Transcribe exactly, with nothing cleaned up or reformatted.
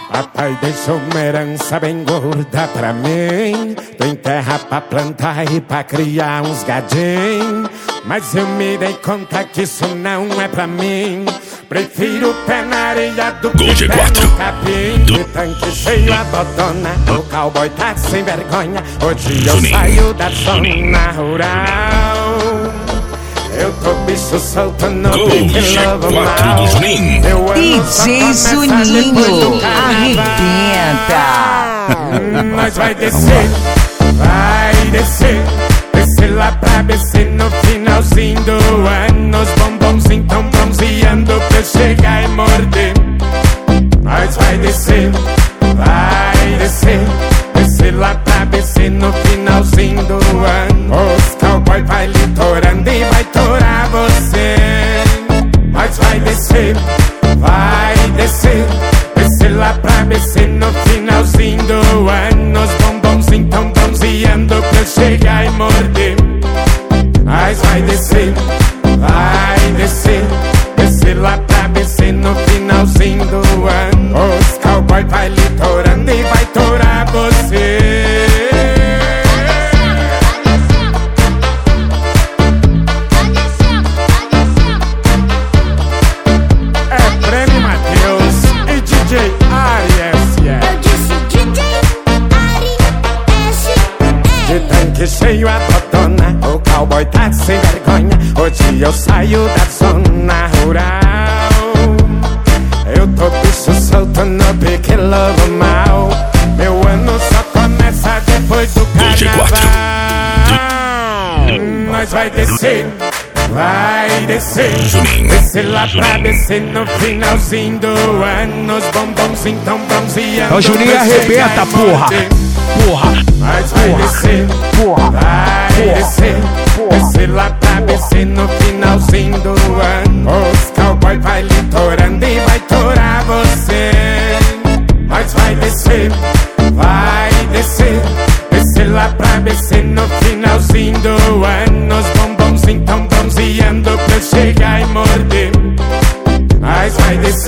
Papai deixou uma herança bem gorda pra mim. Tem terra pra plantar e pra criar uns gadinhos. Mas eu me dei conta que isso não é pra mim. Prefiro pé na areia do que pé no capim. De tanque cheio a botona, o cowboy tá sem vergonha. Hoje eu saio da zona rural. Eu tô bicho solto no pique lobo mal. D J Juninho, arrebenta. Mas vai descer, vai descer. Descer lá pra B C no finalzinho do ano. Os bombons então bronzeando pra eu chegar e morder. Mas vai descer, vai descer. Descer lá pra B C no finalzinho do ano. Os cowboy vai litorando e vai torar você. Mas vai descer, vai descer. Descer lá pra B C no finalzinho do ano. Os bombons então bronzeando pra eu chegar e morder. Mas vai descer, vai descer. Descer lá pra B C no finalzinho do ano. Os cowboy vai litorando e vai torar você. É Breno Matheus e D J Ari S. Eu disse D J Ari S. De tanque cheio a botona, o cowboy tá sem vergonha. Hoje eu saio da zona rural. Eu tô bicho solto no pique lobo mal. Meu ano só começa depois do carnaval. Nós vai descer, vai descer. Descer lá pra descer no finalzinho do ano. Os bombons então bronzeando. O Juninho arrebenta, porra. Porra. Mas vai descer, vai descer. Descer lá pra descer no finalzinho do ano. Os cowboy vai litorando e vai torar você. Mas vai descer, vai descer. Descer lá pra descer no finalzinho do ano. Os bombons então bronzeando pra eu chegar e morder. Mas vai descer.